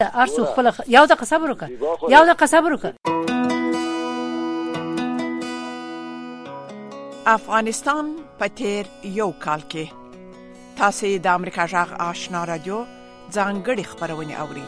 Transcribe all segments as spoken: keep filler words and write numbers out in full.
ارسو خپل یو د قصبر وک یو د قصبر وک افغانستان پتیر یو کال کې تاسو د امریکا جغ آشنا رادیو ځانګړي خبرونه اوري.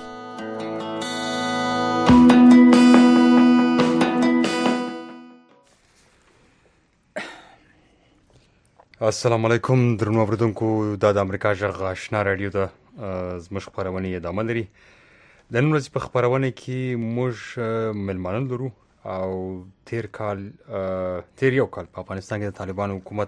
السلام علیکم درنو اوریدونکو، د امریکا جغ آشنا رادیو د زموږ خبرونه ادامه لري. د نن ورځې په خبرونه کې موږ ملمانه لرو او تیر کال تیر یو کال په افغانستان کې د طالبانو حکومت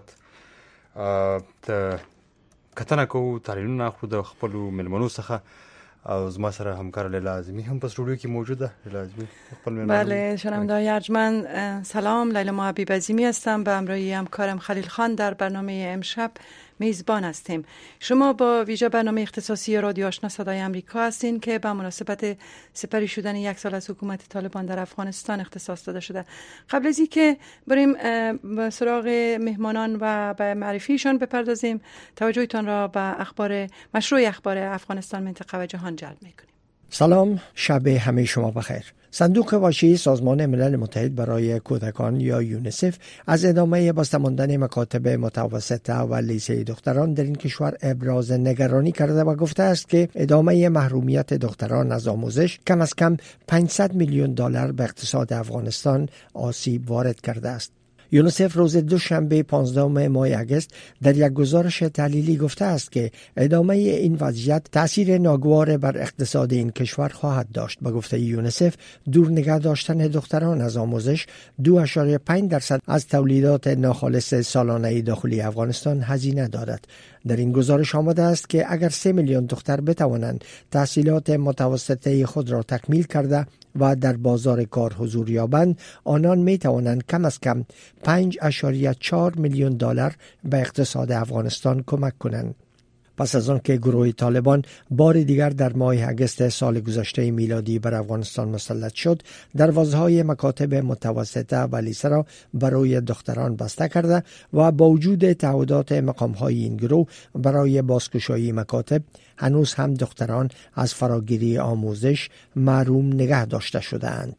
ته کتنه کوو، تحلیلونه اخلو د خپلو ملمنو څخه او زما سره همکار لیلا اعظمی هم په استودیو کې موجوده. لیلا اعظمی خپل ملمنو. بله، شنونده‌های ارجمند سلام، لیلا ما حبیب اعظمی هستم. به همراه همکارم خلیل خان در برنامه امشب میزبان هستیم. شما با ویژه برنامه اختصاصی رادیو آشنا صدای امریکا هستین که به مناسبت سپری شدن یک سال از حکومت طالبان در افغانستان اختصاص داده شده. قبل از اینکه بریم به سراغ مهمانان و به معرفیشان بپردازیم، توجهتان را به اخبار مشروع اخبار افغانستان، منطقه و جهان جلب میکنیم. سلام، شب همه شما بخیر. صندوق واژه‌ای سازمان ملل متحد برای کودکان یا یونیسف از ادامه بازماندن مکاتب متوسطه و لیسه دختران در این کشور ابراز نگرانی کرده و گفته است که ادامه محرومیت دختران از آموزش کم از کم پانصد میلیون دلار به اقتصاد افغانستان آسیب وارد کرده است. یونیسف روز دوشنبه پانزدهم ماه اگست در یک گزارش تحلیلی گفته است که ادامه این وضعیت تأثیر ناگوار بر اقتصاد این کشور خواهد داشت. به گفته یونیسف، دور نگه داشتن دختران از آموزش دو ممیز پنج درصد از تولیدات ناخالص سالانه داخلی افغانستان هزینه دارد. در این گزارش آمده است که اگر سه میلیون دختر بتوانند تحصیلات متوسطه خود را تکمیل کرده و در بازار کار حضور یابند، آنان می توانند کم از کم پنج ممیز چهار میلیون دلار به اقتصاد افغانستان کمک کنند. پس از آن که گروه طالبان بار دیگر در ماه اگست سال گذشته میلادی بر افغانستان مسلط شد، دروازه‌های مکاتب متوسطه و لیسه را برای دختران بسته کرده و با وجود تعهدات مقام‌های این گروه برای بازگشایی مکاتب، هنوز هم دختران از فراگیری آموزش محروم نگه داشته شده‌اند.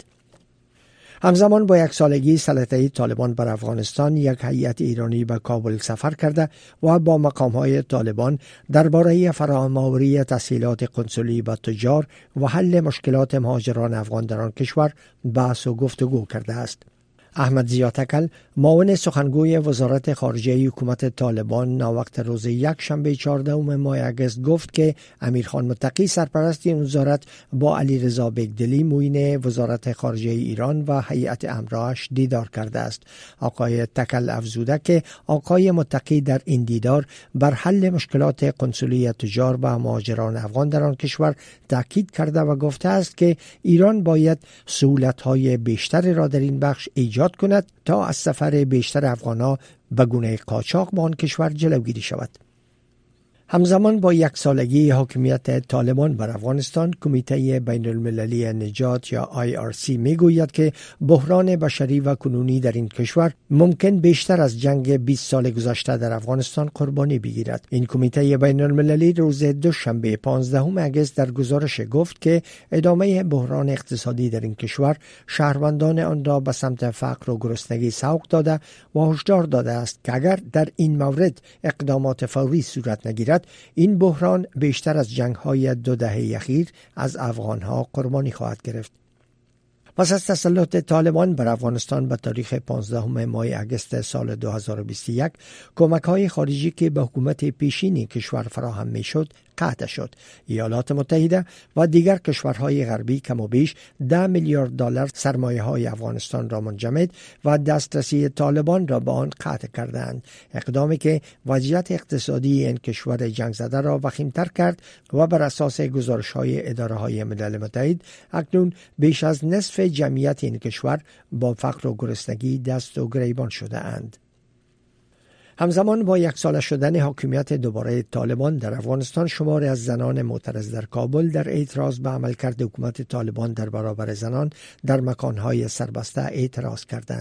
همزمان با یک سالگی سلطه طالبان بر افغانستان، یک هیئت ایرانی به کابل سفر کرده و با مقام‌های طالبان درباره فراهم‌آوری تسهیلات کنسولی به تجار و حل مشکلات مهاجران افغان در آن کشور بحث و گفتگو کرده است. احمد ضیا تکل، معاون سخنگوی وزارت خارجه حکومت طالبان، ناوقت روز یک شنبه چهاردهم ماه اگست گفت که امیرخان متقی سرپرست این وزارت با علیرضا بیگدلی معین وزارت خارجه ایران و هیئت همراهش دیدار کرده است. آقای تکل افزوده که آقای متقی در این دیدار بر حل مشکلات کنسولی تجار و مهاجران افغان در آن کشور تاکید کرده و گفته است که ایران باید سهولت‌های بیشتری را در این بخش ایجاد کند تا از سفر بیشتر افغان‌ها به گونه قاچاق به آن کشور جلوگیری شود. همزمان با یک سالگی حاکمیت طالبان بر افغانستان، کمیته بین المللی نجات یا آی آر سی می گوید که بحران بشری و کنونی در این کشور ممکن بیشتر از جنگ بیست سال گذشته در افغانستان قربانی بگیرد. این کمیته بین المللی روز دوشنبه پانزدهم اگست در گزارش گفت که ادامه بحران اقتصادی در این کشور شهروندان آن را به سمت فقر و گرسنگی سوق داده و هشدار داده است که اگر در این مورد اقدامات فوری صورت نگیرد، این بحران بیشتر از جنگ‌های دو دهه اخیر از افغان‌ها قربانی خواهد گرفت. پس از تسلط طالبان بر افغانستان به تاریخ پانزدهم ماه اگست سال دو هزار و بیست و یک، کمک‌های خارجی که به حکومت پیشینی کشور فراهم می‌شد قطع شد. ایالات متحده و دیگر کشورهای غربی کم و بیش ده میلیارد دلار سرمایه‌های افغانستان را منجمد و دسترسی طالبان را به آن قطع کردند. اقدامی که وضعیت اقتصادی این کشور جنگ زده را وخیم‌تر کرد و بر اساس گزارش‌های اداره‌های ملل متحد اکنون بیش از نصف جمعیت این کشور با فقر و گرسنگی دست و گریبان شده اند. همزمان با یک سال شدن حاکمیت دوباره طالبان در افغانستان، شماری از زنان معترض در کابل در اعتراض به عملکرد حکومت طالبان در برابر زنان در مکانهای سربسته اعتراض کردند.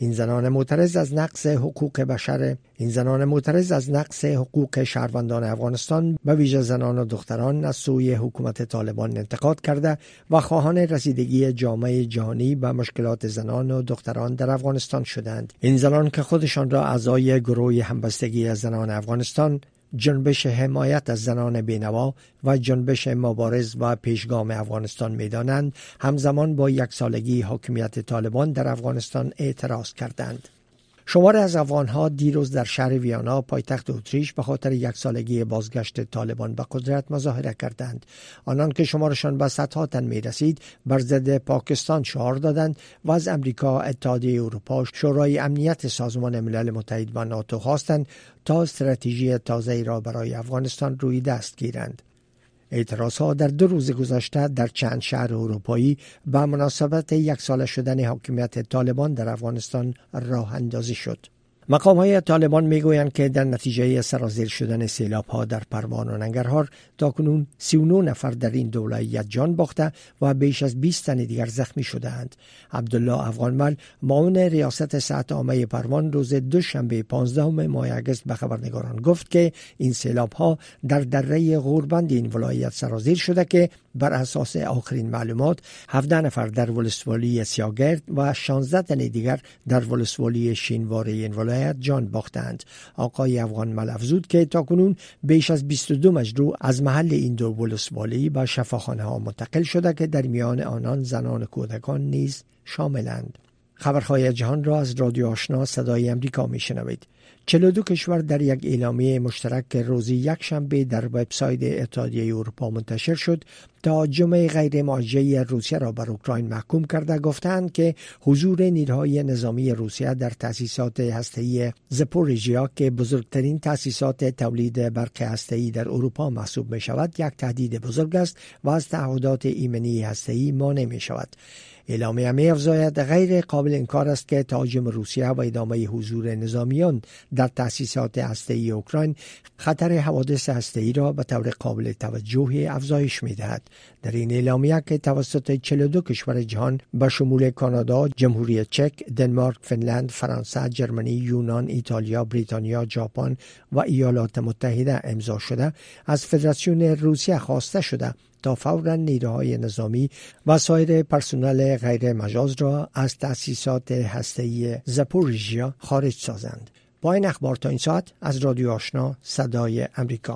این زنان معترض از نقض حقوق بشر این زنان معترض از نقض حقوق شهروندان افغانستان به ویژه زنان و دختران از سوی حکومت طالبان انتقاد کرده و خواهان رسیدگی جامعه جهانی به مشکلات زنان و دختران در افغانستان شدند. این زنان که خودشان را اعضای گروه همبستگی زنان افغانستان، جنبش حمایت از زنان بینوا و جنبش مبارز و پیشگام افغانستان می‌دانند، همزمان با یک سالگی حاکمیت طالبان در افغانستان اعتراض کردند. شماری از افغان‌ها دیروز در شهر ویانا پایتخت اتریش به خاطر یک سالگی بازگشت طالبان به قدرت مظاهره کردند. آنان که شمارشان به صدها تن می‌رسید بر ضد پاکستان شعار دادند و از امریکا، اتحادیه اروپا، شورای امنیت سازمان ملل متحد و ناتو خواستند تا استراتژی تازه‌ای را برای افغانستان روی دست گیرند. اعتراضها در دو روز گذشته در چند شهر اروپایی به مناسبت یک ساله شدن حاکمیت طالبان در افغانستان راه اندازی شد. مقام‌های طالبان میگویند که در نتیجه سرازیر شدن سیلاب‌ها در پروان و ننگرهار تاکنون سی و نه نفر در این دو ولایت جان باخته و بیش از بیست تن دیگر زخمی شده‌اند. عبدالله افغانمل، معاون ریاست صحت عامه پروان، روز دوشنبه پانزدهم ماه اگست به خبرنگاران گفت که این سیلاب‌ها در دره غوربند این ولایت سرازیر شده که بر اساس آخرین معلومات هفده نفر در ولسوالی سیاگرد و شانزده تن دیگر در ولسوالی شینواری این ولایت جان باختند. آقای افغانمل افزود که تاکنون بیش از بیست و دو مجروح از محل این دو ولسوالی به شفاخانه ها منتقل شده که در میان آنان زنان و کودکان نیز شاملند. خبرهای جهان را از رادیو آشنا صدای امریکا میشنوید. چهل و دو کشور در یک اعلامیه مشترک که روزی یک شنبه در وبسایت اتحادیه اروپا منتشر شد تا جمع غیر موجه روسیه را بر اوکراین محکوم کرده، گفتند که حضور نیروهای نظامی روسیه در تأسیسات هسته‌ای زاپوریژیا که بزرگترین تأسیسات تولید برق هسته‌ای در اروپا محسوب می شود یک تهدید بزرگ است و از تعهدات ایمنی هسته‌ای مانع می شود. اعلامیه می افزاید غیر قابل انکار است که تهاجم روسیه و ادامه حضور نظامیان در تأسیسات هسته‌ای اوکراین خطر حوادث هسته‌ای را به طور قابل توجه افزایش می دهد. در این اعلامیه که توسط چهل و دو کشور جهان به شمول کانادا، جمهوری چک، دنمارک، فنلند، فرانسه، جرمنی، یونان، ایتالیا، بریتانیا، ژاپن و ایالات متحده امضا شده، از فدراسیون روسیه خواسته شده تا فوراً نیروهای نظامی و سایر پرسنل غیر مجاز را از تأسیسات هسته‌ای زاپوریژیا خارج سازند. با این اخبار تا این ساعت از رادیو آشنا صدای امریکا.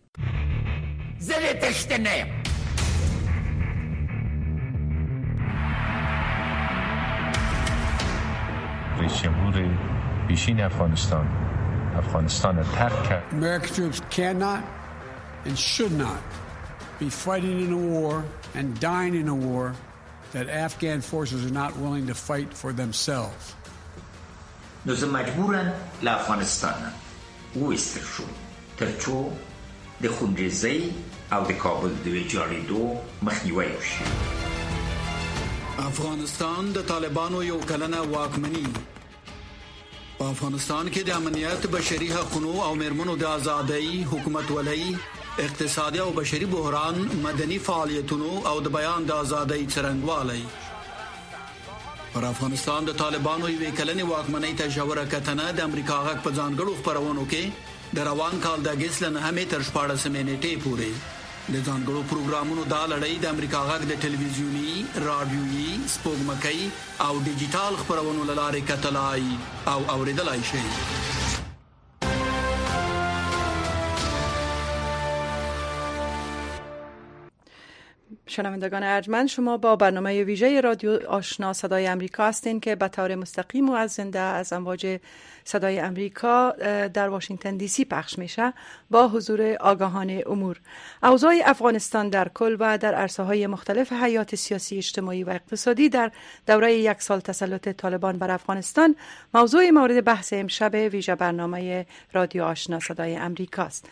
زلتشتنه رئیس جمهور پیشین افغانستان افغانستان ترک کرد. American troops cannot and should not be fighting in a war and dying in a war that Afghan forces are not willing to fight for themselves. نو زه مجبورم له افغانستان وایستل شم ترڅو د خونریزۍ او د کابل د ویجاړېدو مخنیوی وشي. افغانستان د طالبانو یو کلنه واکمني په افغانستان کې د امنیت، بشري حقوقو او میرمنو د ازادۍ، حکومت ولۍ، اقتصادي او بشري بحران، مدني فعالیتونو او د بیان د ازادۍ څرنګوالی. پر افغانستان د طالبانو یوې کلنې واکمنۍ ته ژوره کتنه د امریکا غږ په ځانګړو خپرونو کې د روان کال د اګست له نهمې تر شپاړسمې نیټې پورې د ځانګړو پروګرامونو دا لړۍ د امریکا غږ د ټلویزیوني، راډیويي، سپوږمکۍ او ډیجیټل خپرونو له لارې کتلای او اوریدلای شئ. شنوندگان ارجمند، شما با برنامه ویژه رادیو آشنا صدای امریکا هستین که به طور مستقیم و از زنده از امواج صدای امریکا در واشنگتن دی سی پخش میشه با حضور آگاهان امور. اوضاع افغانستان در کل و در عرصه‌های مختلف حیات سیاسی، اجتماعی و اقتصادی در دوره یک سال تسلط طالبان بر افغانستان موضوع مورد بحث امشب ویژه برنامه رادیو آشنا صدای امریکا است.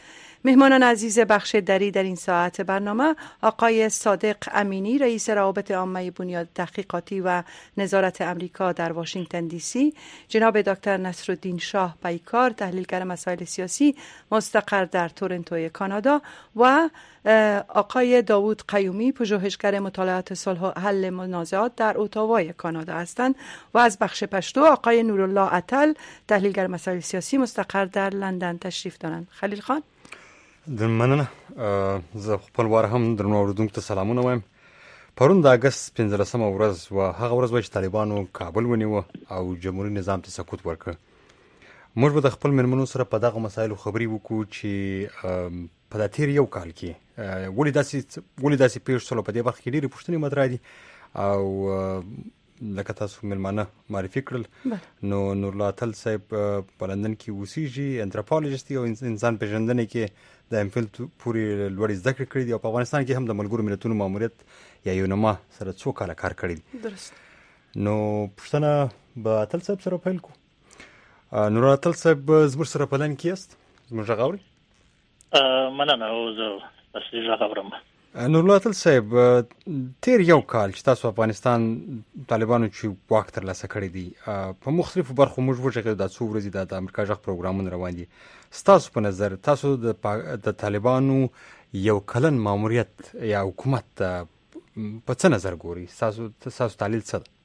مهمانان عزیز بخش دری در این ساعت برنامه آقای صادق امینی رئیس روابط عامه بنیاد تحقیقاتی و نظارت امریکا در واشنگتن دی سی، جناب دکتر نصرالدین شاه پیکار تحلیلگر مسائل سیاسی مستقر در تورنتو کانادا و آقای داوود قیومی پژوهشگر مطالعات صلح و حل منازعات در اتاوای کانادا هستند و از بخش پشتو آقای نورالله عطل تحلیلگر مسائل سیاسی مستقر در لندن تشریف دارند. خلیل خان، د مننه. زه خپل واره هم درنو اوریدونکو ته سلامونه وایم. پرون د اگست پنځلسمه ورځ و هغه ورځ و چې طالبانو کابل ونیو او جمهوریت نظام ته سقوط ورکړ. موږ به د خپل مېرمنو سره په دغه مسایلو خبرې وکړو چې په دا تیر یو کال کې ولې داسې ولې داسې پېښ شول. په دې برخه کې ډېرې پوښتنې مطرح دي او لکه تاسو مېلمانه معرفي کړل، نو نورالله عطل صاحب په لندن کې اوسېږي، انتروپولوژیست او انسان پېژندنې کې د ام فیل پورې لوړې زده کړې کړې دي او په افغانستان کې هم د ملګرو ملتونو ماموریت یا یونما سره څو کاله کار کړی دی. درست. نو پوښتنه به عطل صاحب سره پیل کړو. نورالله عطل صاحب زموږ سره په لند کې یاست؟ زموږ غږ اورئ؟ مننه. او زه تاسو غږ اورم. نورالله عطل صاحب، تیر یو کال چې تاسو افغانستان طالبانو چې واک ترلاسه کړی دی په مختلفو برخو موږ وغږېدو، دا څو ورځې د امریکا غږ پروګرامونه روان دي. ستاسو په نظر تاسو د طالبانو یو کلن ماموریت یا حکومت په څه نظر ګوري؟ ستاسو ستاسو تحلیل څه ده؟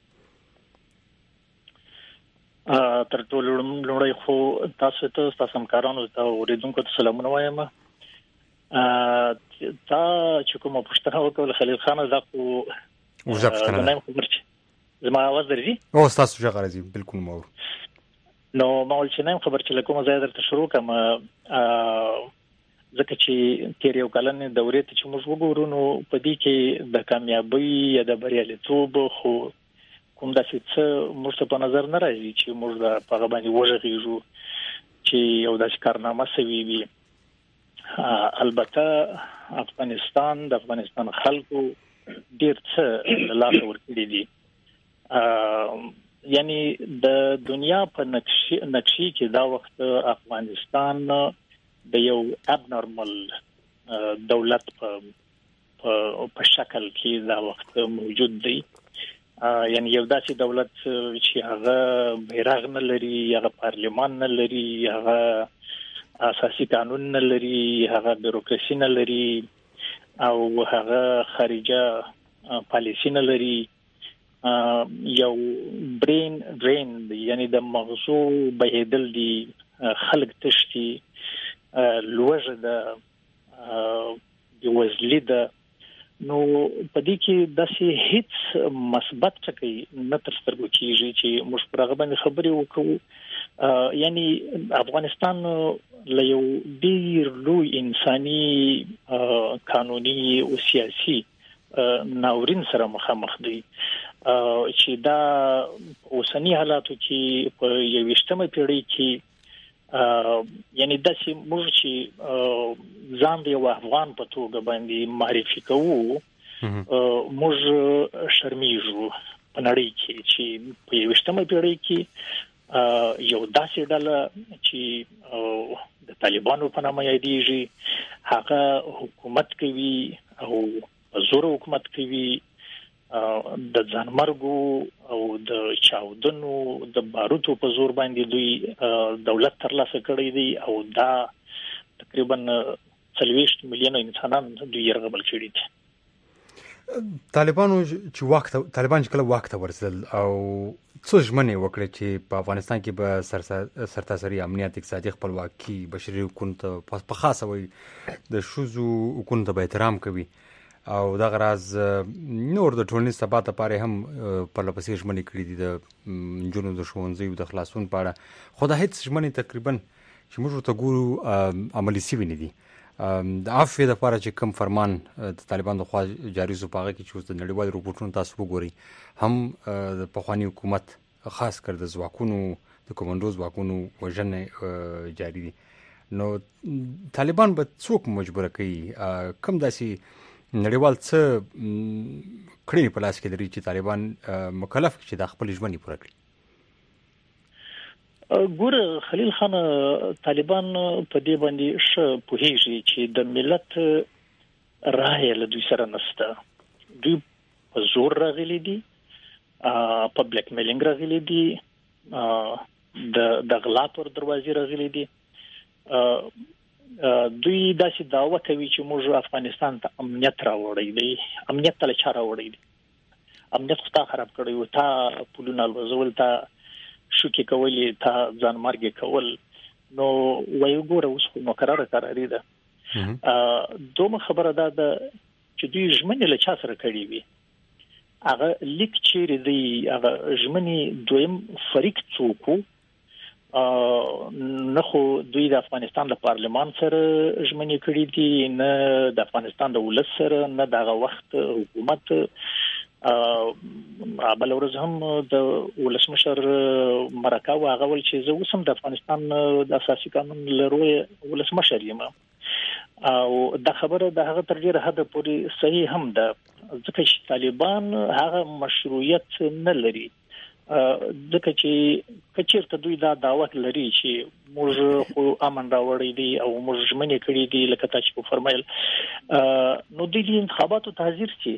تر ټولو لومړی خو تاسو ته ستاسو همکارانو ته اوریدونکو ته سلامونه وایم. تا چې کومه پوښتنه وکړه خلیل خان، دا خو ورځه پوښتنه نه خبر چې زما आवाज درځي؟ او تاسو څنګه راځي؟ بالکل مو. نو ما ول چې نه خبر چې لکه کومه ځای درته شروع کوم، ځکه چې تیر یو کلن دورې ته چې موږ وګورو نو په دې کې د کامیابی یا د بریالیتوب خو کوم داسې څه موږ ته په نظر نه راځي چې موږ د هغه باندې وژغېږو چې یو داسې کارنامه سوي وي. البته افغانستان د افغانستان خلکو ډېر څه له لاسه ورکړي دي. یعنی د دنیا په نقشې نقشې کې دا وخت افغانستان د یو ابنورمال دولت په په شکل کې دا وخت موجود دی. یعنی یو داسې دولت چې هغه بیرغ نه لري، هغه پارلمان نه لري، هغه اساسي قانون نه لري، هغه بیروکراسي نه لري او هغه خارجه پالیسی نه لري. یو برین درین یعنی د مغزو بهیدل دي، خلک تشتي، لوژه ده، وزلی ده. نو په دې کې داسې هیڅ مثبت ټکی نه تر سترګو کېږي چې موږ پر هغه باندې خبرې وکړو. یعنی افغانستان له یو ډېر لوی انساني، قانوني او سیاسي ناورین سره مخامخ دی چې دا اوسنی حالاتو کې په یویشتمه پیړۍ کې یعنی داسې موږ چې ځان د یو افغان په توګه باندې معرفي کوو، موږ شرمیږو په نړۍ کې چې په یویشتمه پیړۍ کې یو داسې ډله چې د طالبانو په نامه یادېږي هغه حکومت کوي او په زور حکومت کوي، د ځانمرګو او د چاودنو د باروتو په زور باندې دوی دولت ترلاسه کړی دی او دا تقریبا څلوېښت میلیونه انسانان دوی یرغمل کړي دي. طالبانو چې واک ته طالبان چې کله واک ته ورسېدل او څو ژمنې وکړې چې په افغانستان کې به سرتاسري امنیت، اقتصادي خپلواکي، بشري حقوقو ته په خاصه وایي د ښځو حقوقو ته به احترام کوي او دغه راز نور د ټولنیز ثبات لپاره هم پرله پسې ژمنې کړي دي د نجونو د ښوونځیو د خلاصون په اړه. خو دا هېڅ ژمنې تقریبا چې موږ ورته ګورو عملي سوي نه دي. د عفوې دپاره چې کوم فرمان د طالبانو لخوا جاري شو په هغه کې چې اوس د نړیوالو روپورټونو تاسو وګورئ هم د پخواني حکومت خاص کر د ځواکونو د کومنډو ځواکونو وژنې جاري دي. نو طالبان به څوک مجبوره کوي؟ کوم داسې نړیوال څه کړنې په لاس کې لري چې طالبان مکلف چې د خپل ژمنې پوره کړي؟ ګور خلیل خان طالبان په دې باندې ش په هیڅ چې د ملت رائے له دوی سره نشته. دوی په زور راغلي دي، په بلیک میلینګ راغلي دي، د د غلا پر دروازې راغلي دي. دوی داسې دعوه کوي چې موږ افغانستان ته امنیت راوړی دی، امنیت ته چاره وړی دی. امنیت خو تا خراب کړی و، تا پولونه لوزول، تا شوکې کولې، تا ځان مرګ کول. نو وایو ګوره اوس خو مقرره قراري ده. دومره خبره ده چې دوی ژمنې له چا سره کړي وي، هغه لیک چیرې دی، هغه ژمنې دویم فریق څوک نه خو دوی د افغانستان د پارلمان سره ژمنې کړي دي، نه د افغانستان د ولس سره، نه دغه وخت حکومت. بل ورځ هم د ولسمشر مرکه واغه ول چې زه اوسم د افغانستان د اساسي قانون لروي ولسمشر یم، او د خبره د هغه تر ډیره حد پورې صحیح هم ده، ځکه چې طالبان هغه مشروعیت نه لري. ځکه چې کچیرته دوی دا دعوت لري چې موږ خو امن راوړی دی او موږ ژمنې کړې دي لکه تاسو په فرمایل، نو د دې انتخاباتو تحذير شي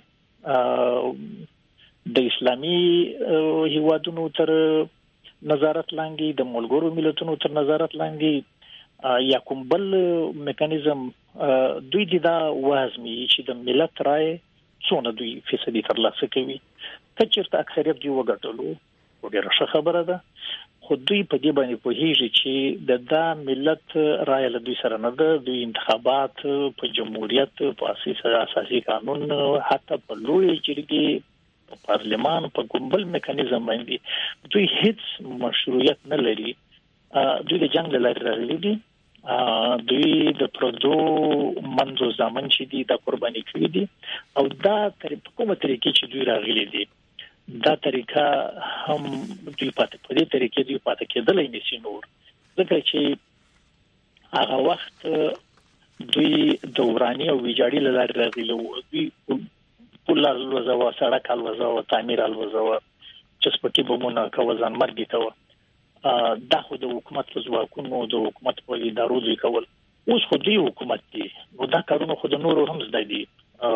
د اسلامي هیوادونو تر نظارت لاندې، د ملګرو ملتونو تر نظارت لاندې یا کوم بل میکانیزم دوی دا وازمي چې د ملت رائے څونه دوی فیصدي ترلاسه کوي. کچیرته اکثریت دی وګټلو وګړه ښه خبره ده، خو دوی په دې باندې پوهیږي چې د دا ملت رائے له دوی سره نه ده. دوی انتخابات په جمهوریت، په اساسي قانون، حتی په لوی جرګې، په پارلمان، په ګومبل میکانیزم باندې دوی هیڅ مشروعیت نه لري. دوی د جنگ له لارې راغلي دي، دوی د پردو منځو ځامن چې دي دا قرباني کړي دي، او دا تر کومه طریقې چې دوی راغلي دي دا طریقه هم دوی پاتې په دې طریقې دوی پاتې کېدلای نشي نور، ځکه چې هغه وخت دوی دوراني او ویجاړي لاره راغلي وو. دوی پول الوزاوه، سړک الوزاوه، تعمیر الوزاوه، چې سپکې بمونه کوزان مرګ ته دا خو د حکومت په ځواکونو، د حکومت په ادارو دوی کول. اوس خو دوی حکومت دي، نو دا کارونه خو د نورو هم زده دي.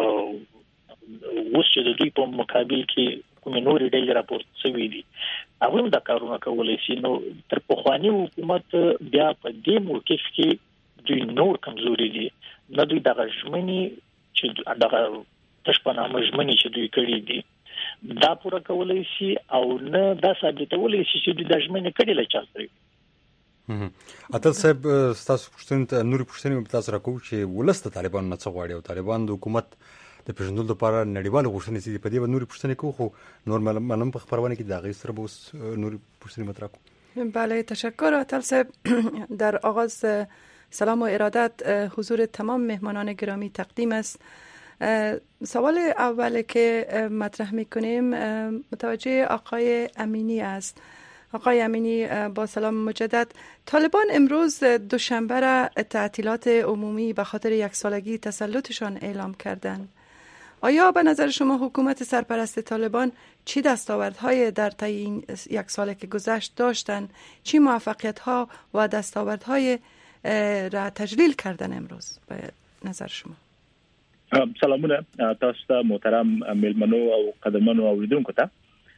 اوس چې د دوی په مقابل کې کومې نورې ډلې راپورته شوي دي، هغوی هم دا کارونه کولی شي. نو تر پخواني حکومت بیا په دې موقف کې دوی نور کمزوري دي، نه دوی دغه ژمنې چې دغه تش په نامه ژمنې چې دوی کړي دي دا پوره کولی شي، او نه دا ثابتولی شي چې دوی دا ژمنې کړي له چا سره. اتل صاحب، ستاسو پوښتنې ته نورې پوښتنې مې تاسو راکوو چې ولس د طالبانو نه څه غواړي او طالبان د حکومت د پیژندلو لپاره نړیوال غوښتنې دي. په دې باندې نورې پوښتنې کوو، خو نور منم په خبرونه کې د هغې سره به اوس نورې پوښتنې مطرح کوو. بله، تشکر اتل صاحب. در آغاز سلام و ارادت حضور تمام مهمانان گرامی تقدیم است. سوال اولی که مطرح میکنیم متوجه آقای امینی است. آقای امینی با سلام مجدد. طالبان امروز دوشنبه را تعطیلات عمومی به خاطر یک سالگی تسلطشان اعلام کردند. آیا به نظر شما حکومت سرپرست طالبان چی دستاوردهای در طی این یک ساله که گذشت داشتند؟ چی موفقیت‌ها و دستاوردهای را تجلیل کردن امروز به نظر شما؟ سلامونه تاسو ته محترم میلمنو او قدرمنو اوریدونکو ته.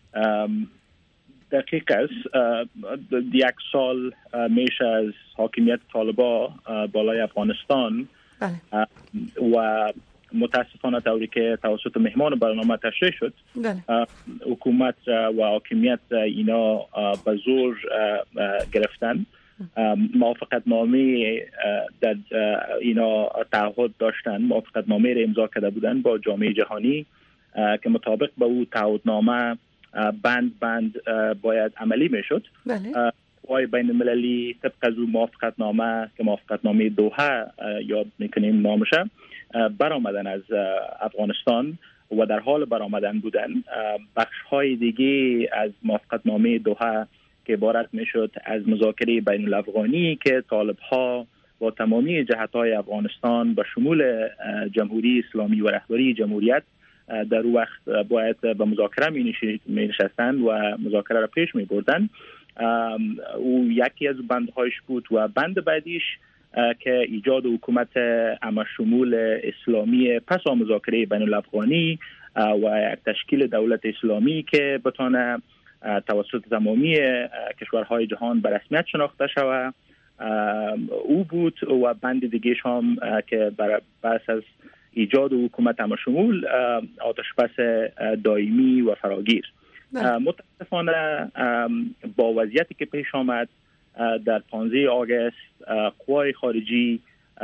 دقیق است یک سال میشه از حاکمیت طالبان بالای افغانستان و متاسفانه طوری که توسط مهمان برنامه تشریح شد حکومت و حاکمیت اینا به زور گرفتن. موافقت نامه در اینا تعهد داشتن، موافقت نامه را امضا کرده بودن با جامعه جهانی که مطابق به او تعهدنامه بند بند باید عملی میشد. بله. وای بین المللی طبق از او موافقت نامه که موافقت نامه دوحه یاد میکنیم نامشه برآمدن از افغانستان و در حال برآمدن بودن. بخش های دیگه از موافقت نامه دوحه که عبارت میشد از مذاکره بین الافغانی که طالب ها با تمامی جهت های افغانستان به شمول جمهوری اسلامی و رهبری جمهوریت در وقت باید به مذاکره می نشستند و مذاکره را پیش می بردن. او یکی از بندهایش بود و بند بعدیش که ایجاد حکومت همشمول اسلامی پس از مذاکره بین الافغانی و یک تشکیل دولت اسلامی که بتونه توسط تمامی کشورهای جهان به رسمیت شناخته شود او بود و بند دیگه‌ش هم که بر از ایجاد حکومت همشمول آتشبس دائمی و فراگیر. متاسفانه با وضعیتی که پیش آمد در پانزده آگوست قوای خارجی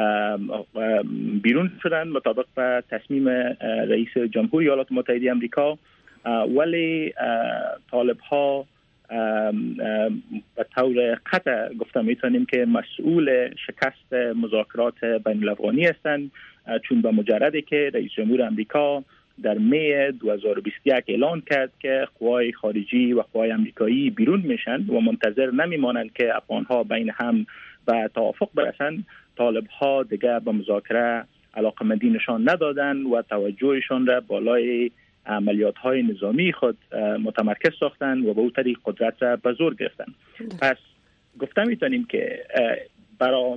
بیرون شدند مطابق به تصمیم رئیس جمهوری ایالات متحده آمریکا، ولی طالب ها به طور قطع گفته میتونیم که مسئول شکست مذاکرات بین الافغانی هستند، چون به مجردی که رئیس جمهور آمریکا در می دو هزار و بیست و یک اعلان کرد که قوای خارجی و قوای آمریکایی بیرون میشن و منتظر نمیمانند که افغان‌ها بین هم به توافق برسند، طالب ها دیگه به مذاکره علاقمندی نشان ندادن و توجهشان را بالای عملیات های نظامی خود متمرکز ساختن و به اون طریق قدرت را به زور گرفتن. پس گفته میتونیم که برای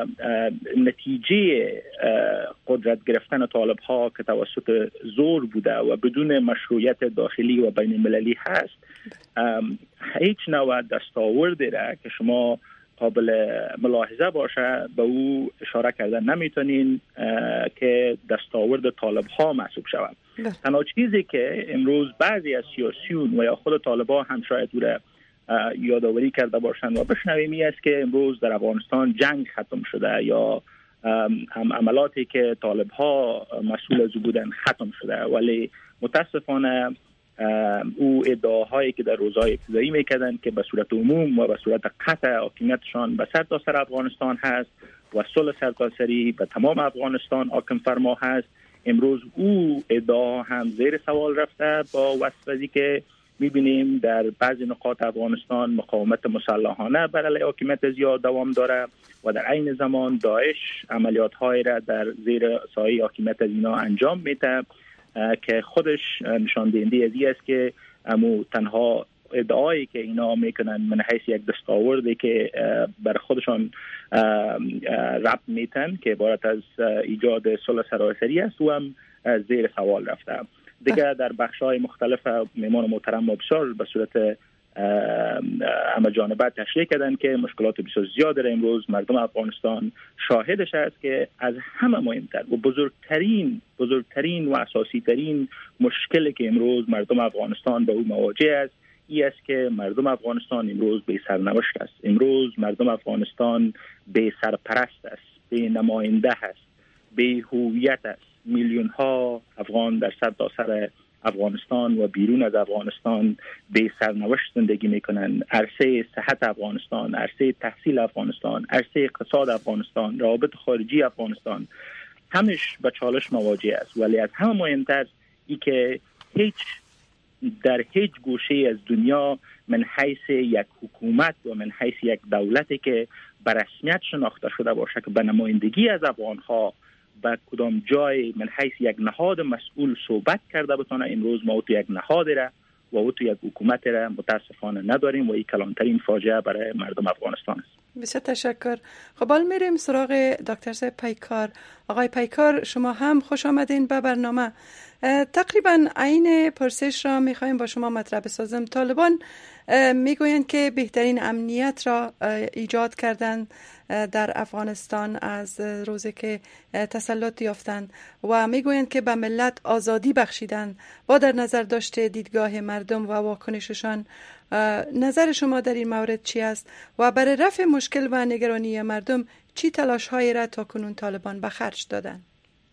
نتیجه قدرت گرفتن طالب ها که توسط زور بوده و بدون مشروعیت داخلی و بین المللی هست، هیچ نوع دستاوردی را که شما قابل ملاحظه باشه به او اشاره کردن نمیتونین که دستاورد طالب ها محسوب شود. تنها چیزی که امروز بعضی از سیاسیون و یا خود طالبان هم شاید او را یادآوری کرده باشند و بشنویم این است که امروز در افغانستان جنگ ختم شده یا هم عملاتی که طالب ها مسئول از بودن ختم شده، ولی متاسفانه او ادعاهایی که در روزهای ابتدایی میکردن که به صورت عموم و به صورت قطع حاکمیتشان به سر تا سر افغانستان هست و صلح سرتاسری به تمام افغانستان حاکم فرما هست، امروز او ادعا هم زیر سوال رفته با وصفی که میبینیم در بعضی نقاط افغانستان مقاومت مسلحانه بر علیه حاکمیت زیاد دوام داره و در عین زمان داعش عملیات های را در زیر سایه حاکمیت از اینا انجام میده که خودش نشان دهنده از این است که امو تنها ادعایی که اینا میکنن من حیث یک دستاوردی که بر خودشان ربط میتن که عبارت از ایجاد صلح سراسری است و هم زیر سوال رفته. دیگه در بخش‌های مختلف میمان محترم و بسیار به صورت همه جانبه تشریح کردن که مشکلات بسیار زیاد در امروز مردم افغانستان شاهدش است که از همه مهمتر و بزرگترین بزرگترین و اساسی ترین مشکلی که امروز مردم افغانستان به او مواجه است این است که مردم افغانستان امروز بی سرنوشت است. امروز مردم افغانستان بی سرپرست است، بی نماینده است، بی هویت است. میلیون ها افغان در سر تا سر افغانستان و بیرون از افغانستان به سرنوشت زندگی میکنن. عرصه صحت افغانستان، عرصه تحصیل افغانستان، عرصه اقتصاد افغانستان، روابط خارجی افغانستان همش به چالش مواجه است. ولی از همه مهمتر ای که هیچ در هیچ گوشه از دنیا من حیث یک حکومت و من حیث یک دولتی که به رسمیت شناخته شده باشه که به نمایندگی از افغانها به کدام جای من حیث یک نهاد مسئول صحبت کرده بتونه، امروز ما تو یک نهاد را و او تو یک حکومت را متاسفانه نداریم و این کلانترین فاجعه برای مردم افغانستان است. بسیار تشکر. خب حال میریم سراغ دکتر صاحب پیکار. آقای پیکار شما هم خوش آمدین به برنامه. تقریبا عین پرسش را میخوایم با شما مطرح بسازم. طالبان میگویند که بهترین امنیت را ایجاد کردن در افغانستان از روزی که تسلط یافتند و میگویند که به ملت آزادی بخشیدن با در نظر داشته دیدگاه مردم و واکنششان. نظر شما در این مورد چی است و برای رفع مشکل و نگرانی مردم چی تلاش هایی را تا کنون طالبان به خرج دادند؟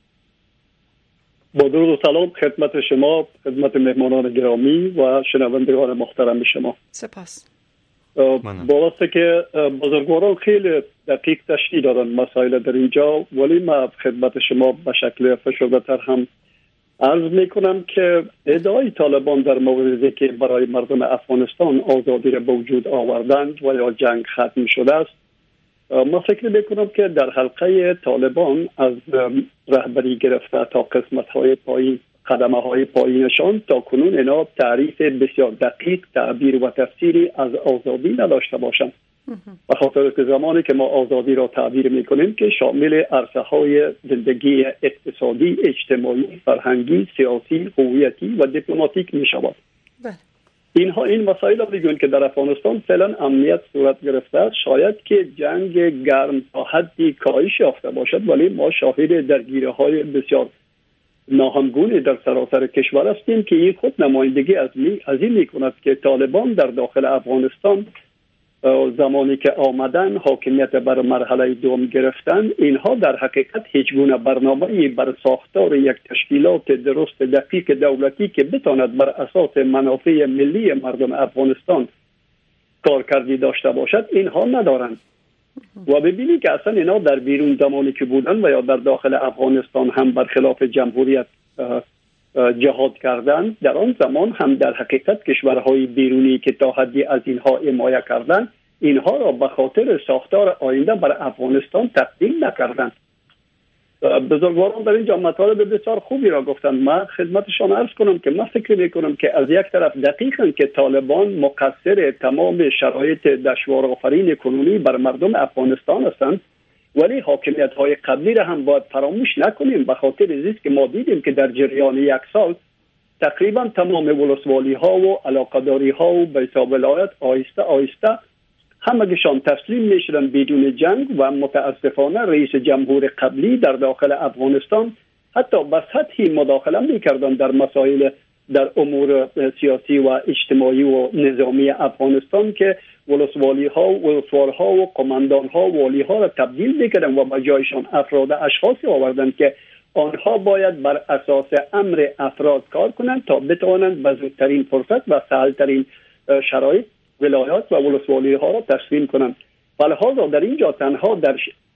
با درود و سلام خدمت شما، خدمت مهمانان گرامی و شنوندگان محترم شما. سپاس. باسته که بزرگواران خیلی دقیق تشریح دادن مسائل در اینجا، ولی ما خدمت شما به شکل فشرده تر هم عرض میکنم که ادعای طالبان در موردی که برای مردم افغانستان آزادی را به وجود آوردند و یا جنگ ختم شده است، ما فکر میکنم که در حلقه طالبان از رهبری گرفته تا قسمت های پایین خدمه های پایینشان تا کنون اینا تعریف بسیار دقیق، تعبیر و تفسیری از آزادی نداشته باشند. به خاطر که زمانی که ما آزادی را تعبیر میکنیم که شامل عرصه های زندگی اقتصادی، اجتماعی، فرهنگی، سیاسی، هویتی و دیپلماتیک می شود. اینها این مسائل را بگوین که در افغانستان فعلا امنیت صورت گرفته است. شاید که جنگ گرم تا حدی کاهش یافته باشد، ولی ما شاهد درگیری های بسیار ناهمگونی در سراسر کشور هستیم که این خود نمایندگی از می از این میکند که طالبان در داخل افغانستان زمانی که آمدن حاکمیت بر مرحله دوم گرفتن، اینها در حقیقت هیچ گونه برنامه‌ای بر ساختار یک تشکیلات درست دقیق دولتی که بتواند بر اساس منافع ملی مردم افغانستان کارکردی داشته باشد اینها ندارند. و ببینید که اصلا اینا در بیرون زمانی که بودن و یا در داخل افغانستان هم برخلاف جمهوریت جهاد کردن، در آن زمان هم در حقیقت کشورهای بیرونی که تا حدی از اینها حمایت کردند اینها را به خاطر ساختار آینده بر افغانستان تقدیم نکردند. بزرگواران در اینجا مطالب بسیار خوبی را گفتند. من خدمتشان عرض کنم که من فکر میکنم که از یک طرف دقیقاً که طالبان مقصر تمام شرایط دشوار آفرین کنونی بر مردم افغانستان هستند، ولی حاکمیت های قبلی را هم باید فراموش نکنیم. به خاطر زیست که ما دیدیم که در جریان یک سال تقریبا تمام ولسوالی ها و علاقداری ها و به حساب ولایت آهسته آهسته همگیشان تسلیم میشدن بدون جنگ و متاسفانه رئیس جمهور قبلی در داخل افغانستان حتی به سطحی مداخله میکردن در مسائل در امور سیاسی و اجتماعی و نظامی افغانستان که ولسوالی ها و ولسوال ها و قماندان ها و والی ها را تبدیل میکردن و به جایشان افراد اشخاصی آوردن که آنها باید بر اساس امر افراد کار کنند تا بتوانند به زودترین فرصت و سهلترین شرایط ولایات و ولسوالی ها را تسلیم کنند. ولهذا در اینجا تنها در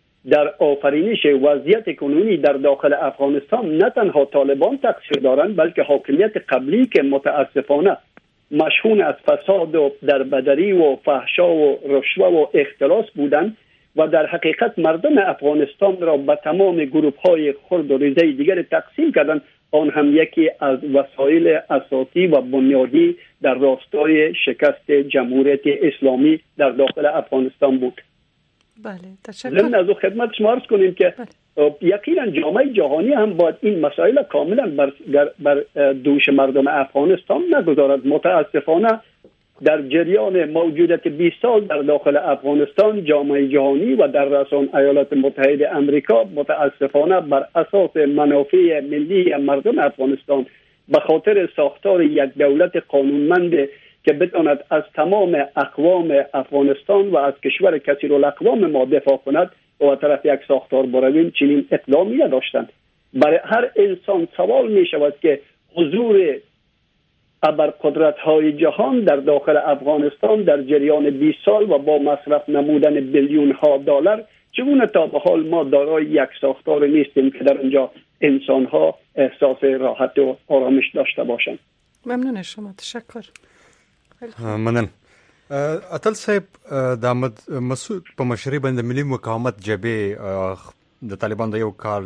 در آفرینش وضعیت کنونی در داخل افغانستان نه تنها طالبان تقصیر دارند، بلکه حاکمیت قبلی که متاسفانه مشهون از فساد و دربدری و فحشا و رشوه و اختلاس بودند و در حقیقت مردم افغانستان را به تمام گروه های خرد و ریزه دیگر تقسیم کردند. آن هم یکی از وسایل اساسی و بنیادی در راستای شکست جمهوریت اسلامی در داخل افغانستان بود. بله، تشکر. ضمن از خدمت شما عرض کنیم که بله. یقینا جامعه جهانی هم باید این مسائل کاملا بر, بر دوش مردم افغانستان نگذارد. متاسفانه در جریان موجودیت بیست سال در داخل افغانستان جامعه جهانی و در رأسان ایالات متحده آمریکا متاسفانه بر اساس منافع ملی مردم افغانستان به خاطر ساختار یک دولت قانونمند که بتواند از تمام اقوام افغانستان و از کشور کثیرالاقوام ما دفاع کند و طرف یک ساختار برویم چنین اقدامی نداشتند. برای هر انسان سوال می شود که حضور ابرقدرت‌های جهان در داخل افغانستان در جریان بیست سال و با مصرف نمودن بیلیون ها دلار چگونه تا به حال ما دارای یک ساختار نیستیم که در اونجا انسان‌ها احساس راحت و آرامش داشته باشند. ممنون شما، تشکر. منن اتل صاحب د احمد مسعود په مشرۍ باندې ملي مقاومت جبهه د طالبان د یو کال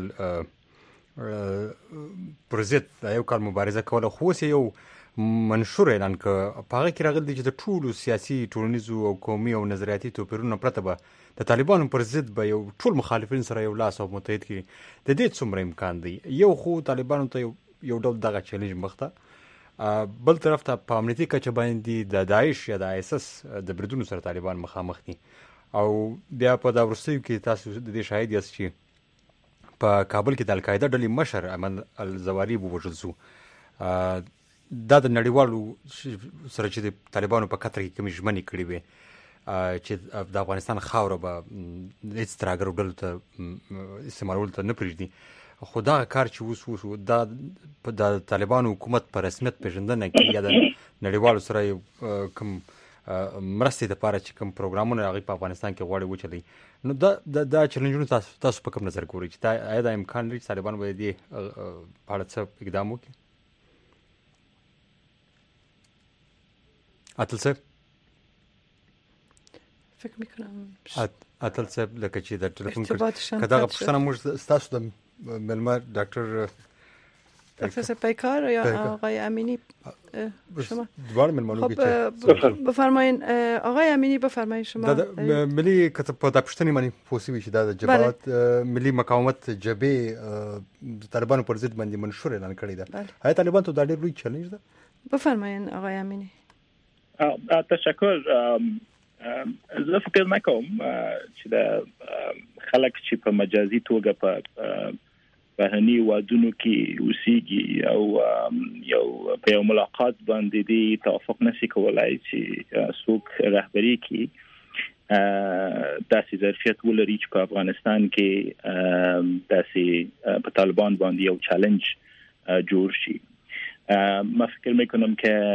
پر ضد د یو کال مبارزه کوله، خو اوس یو منشور اعلان کړ په هغه کې راغلی چې د ټولو سیاسي ټولنیزو او قومي او نظریاتي توپیرونو پرته به د طالبانو پر ضد به یو ټول مخالفین سره یو لاس او متحد کړي. د دې څومره امکان دی؟ یو خو طالبانو ته یو ډول دغه چیلنج مخ ته، بل طرف ته په امنیتي کچه باندې د داعش یا د آی اس اس د بریدونو سره طالبان مخامخ دي، او بیا په دا وروستیو کې تاسو د دې شاهد یاست چې په کابل کې د القاعده ډلې مشر احمد الزواري ووژل شو. دا د نړیوالو سره چې د طالبانو په قطر کې کومې ژمنې کړې وې چې د افغانستان خاوره به هېڅ ترهګرو ډلو ته استعمالولو ته نه پرېږدي، خو دا کار چې اوس وشو دا د طالبانو حکومت په رسمیت پیژندنه کې یا د نړیوالو سره کوم مرستې دپاره چې کوم پروګرامونه هغوی په افغانستان کې غواړي وچلوي، نو دا دا چلنجونه تاسو تاسو په کوم نظر ګورئ چې آیا دا امکان لري چې طالبان به د دې په اړه څه اقدام وکړي؟ اتل صاحب فکر میکنم اتل صاحب لکه چې د ټلیفون که دغه پوښتنه موږ ستاسو د مېلمه ډاکټر دکتر صاحب پیکار یا آقای امینی شما دوار ملمانو بفرمایید آقای امینی بفرمایید شما ملی کته په د پښتني معنی پوسی وشي د جبهات ملي مقاومت جبهه طالبانو پر ضد باندې منشور اعلان کړی ده. آیا طالبان ته د ډېر لوی چیلنج ده؟ بفرمایید آقای امینی. تشکر. زه فکر نکوم چې د خلک چې په مجازي توګه په بهرني وادونو کې اوسېږي او یو په یو ملاقات باندې دی توافق نشي کولای چې څوک رهبری کوي داسې ظرفیت ولري چې په افغانستان کې داسې په طالبان باندې یو چالش جوړ شي. ما فکر میکنم که